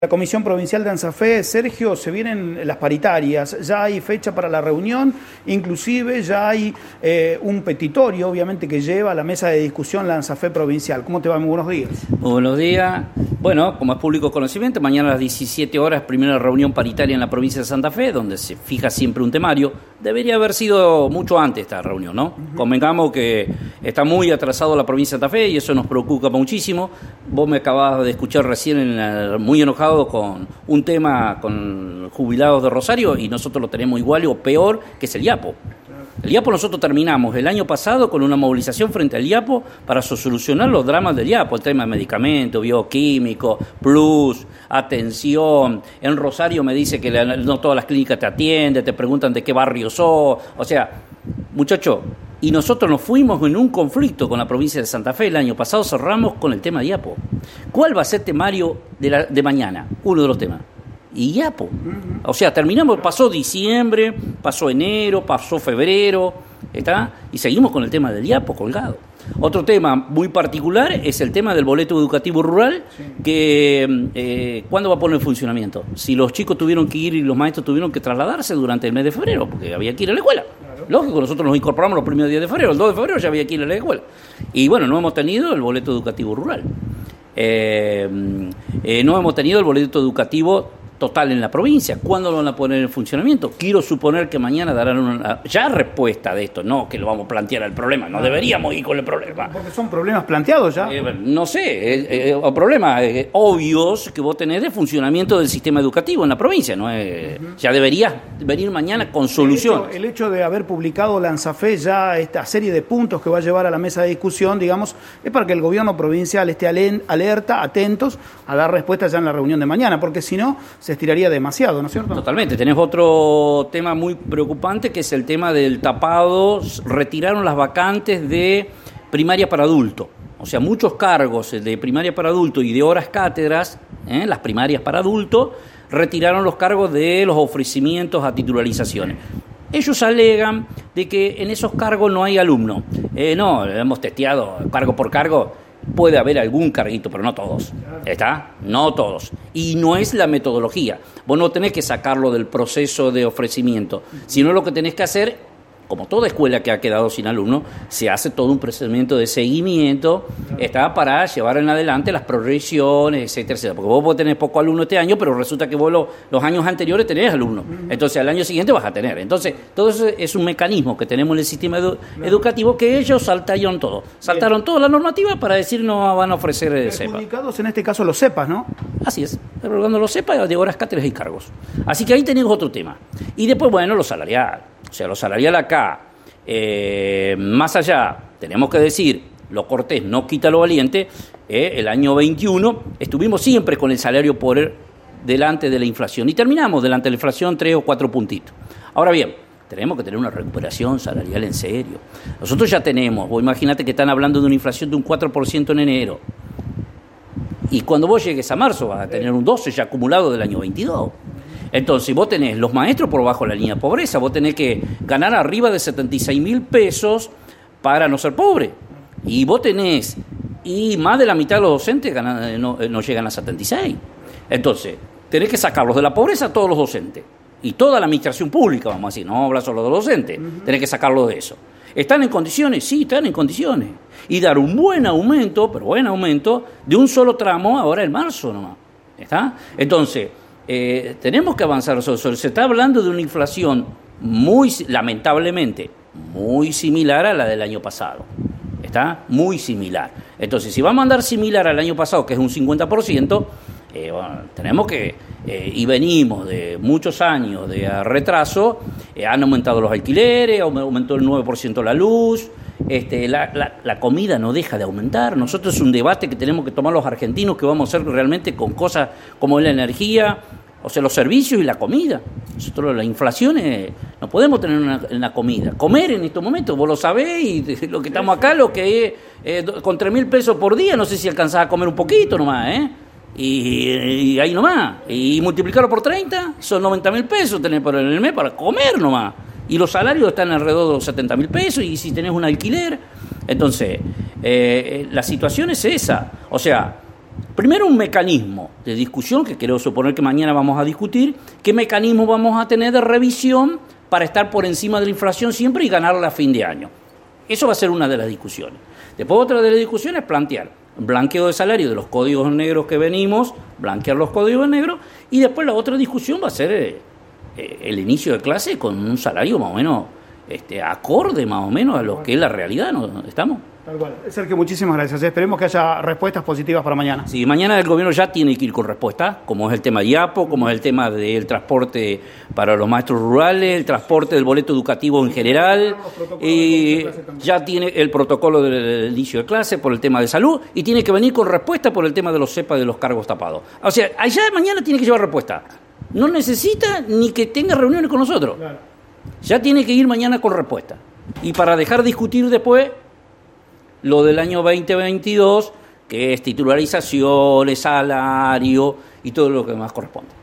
La Comisión Provincial de ANSAFE, Sergio, se vienen las paritarias, ya hay fecha para la reunión, inclusive ya hay un petitorio, obviamente, que lleva a la mesa de discusión la ANSAFE Provincial. ¿Cómo te va? Muy buenos días. Muy buenos días. Bueno, como es público conocimiento, mañana a las 17 horas, primera reunión paritaria en la provincia de Santa Fe, donde se fija siempre un temario. Debería haber sido mucho antes esta reunión, ¿no? Convengamos que está muy atrasado la provincia de Santa Fe y eso nos preocupa muchísimo. Vos me acabas de escuchar recién muy enojado con un tema con jubilados de Rosario y nosotros lo tenemos igual o peor, que es el IAPO. El IAPO nosotros terminamos el año pasado con una movilización frente al IAPO para solucionar los dramas del IAPO, el tema de medicamentos, bioquímicos, plus, atención. En Rosario me dice que no todas las clínicas te atienden, te preguntan de qué barrio sos. O sea, muchachos, y nosotros nos fuimos en un conflicto con la provincia de Santa Fe. El año pasado cerramos con el tema de IAPO. ¿Cuál va a ser temario de mañana? Uno de los temas. Y IAPO. O sea, terminamos, pasó diciembre, pasó enero, pasó febrero, ¿está? Y seguimos con el tema del IAPO colgado. Otro tema muy particular es el tema del boleto educativo rural, que ¿cuándo va a poner en funcionamiento? Si los chicos tuvieron que ir y los maestros tuvieron que trasladarse durante el mes de febrero, porque había que ir a la escuela. Lógico, nosotros nos incorporamos los primeros días de febrero, el 2 de febrero ya había que ir a la escuela. Y bueno, no hemos tenido el boleto educativo rural. No hemos tenido el boleto educativo total en la provincia. ¿Cuándo lo van a poner en funcionamiento? Quiero suponer que mañana darán una respuesta de esto, no que lo vamos a plantear el problema, no deberíamos ir con el problema. Porque son problemas planteados ya. No sé, problemas obvios que vos tenés de funcionamiento del sistema educativo en la provincia, ¿no? Ya deberías venir mañana con soluciones. El hecho de haber publicado la ANSAFE ya esta serie de puntos que va a llevar a la mesa de discusión, digamos, es para que el gobierno provincial esté alerta, atentos a dar respuesta ya en la reunión de mañana, porque si no se estiraría demasiado, ¿no es cierto? Totalmente. Tenés otro tema muy preocupante que es el tema del tapado. Retiraron las vacantes de primaria para adulto. O sea, muchos cargos de primaria para adulto y de horas cátedras, las primarias para adulto, retiraron los cargos de los ofrecimientos a titularizaciones. Ellos alegan de que en esos cargos no hay alumno. No, hemos testeado cargo por cargo. Puede haber algún carguito, pero no todos. ¿Está? No todos. Y no es la metodología. Vos no tenés que sacarlo del proceso de ofrecimiento, sino lo que tenés que hacer, como toda escuela que ha quedado sin alumnos, se hace todo un procedimiento de seguimiento, está para llevar en adelante las progresiones, etcétera, etcétera. Porque vos tenés poco alumno este año, pero resulta que vos los años anteriores tenés alumnos. Entonces, al año siguiente vas a tener. Entonces, todo eso es un mecanismo que tenemos en el sistema educativo que ellos saltaron todo. Saltaron toda la normativa para decir no van a ofrecer CEPA. Perjudicados en este caso los CEPAs, ¿no? Así es. Cuando los CEPA de horas, cátedras y cargos. Así que ahí tenemos otro tema. Y después, bueno, lo salarial. O sea, lo salarial acá, más allá, tenemos que decir, lo cortés no quita lo valiente, el año 21 estuvimos siempre con el salario por delante de la inflación y terminamos delante de la inflación 3 o 4 puntitos. Ahora bien, tenemos que tener una recuperación salarial en serio. Nosotros ya tenemos, vos imagínate que están hablando de una inflación de un 4% en enero. Y cuando vos llegues a marzo vas a tener un 12 ya acumulado del año 22. Entonces, vos tenés los maestros por bajo la línea de pobreza, vos tenés que ganar arriba de 76.000 pesos para no ser pobre. Y vos tenés, y más de la mitad de los docentes no llegan a 76. Entonces, tenés que sacarlos de la pobreza a todos los docentes. Y toda la administración pública, vamos a decir, no habla solo de los docentes, tenés que sacarlos de eso. ¿Están en condiciones? Sí, están en condiciones. Y dar un buen aumento, pero buen aumento, de un solo tramo ahora en marzo nomás. ¿Está? Entonces, tenemos que avanzar. Se está hablando de una inflación lamentablemente, muy similar a la del año pasado. ¿Está? Muy similar. Entonces, si vamos a andar similar al año pasado, que es un 50%, bueno, tenemos que, y venimos de muchos años de retraso, han aumentado los alquileres, aumentó el 9% la luz, la comida no deja de aumentar. Nosotros es un debate que tenemos que tomar los argentinos, que vamos a hacer realmente con cosas como la energía, o sea, los servicios y la comida. Nosotros la inflación no podemos tener en la comida. Comer en estos momentos, vos lo sabés, y lo que estamos acá, lo que es con 3.000 pesos por día, no sé si alcanzás a comer un poquito nomás, y ahí nomás. Y multiplicarlo por 30, son 90.000 pesos tenés en el mes para comer nomás. Y los salarios están alrededor de los 70.000 pesos, y si tenés un alquiler. Entonces, la situación es esa. O sea, primero un mecanismo de discusión, que quiero suponer que mañana vamos a discutir, qué mecanismo vamos a tener de revisión para estar por encima de la inflación siempre y ganarla a fin de año. Eso va a ser una de las discusiones. Después otra de las discusiones es plantear blanqueo de salario de los códigos negros que venimos, blanquear los códigos negros, y después la otra discusión va a ser el inicio de clase con un salario más o menos acorde más o menos a lo que es la realidad, ¿no? ¿Estamos? Tal cual. Sergio, muchísimas gracias. Esperemos que haya respuestas positivas para mañana. Sí, mañana el gobierno ya tiene que ir con respuesta, como es el tema de IAPO, como es el tema del transporte para los maestros rurales, el transporte del boleto educativo en general, ya tiene el protocolo del inicio de clase por el tema de salud y tiene que venir con respuesta por el tema de los cepa de los cargos tapados. O sea, allá mañana tiene que llevar respuesta. No necesita ni que tenga reuniones con nosotros. Claro. Ya tiene que ir mañana con respuesta. Y para dejar discutir después lo del año 2022, que es titularizaciones, salario y todo lo que más corresponde.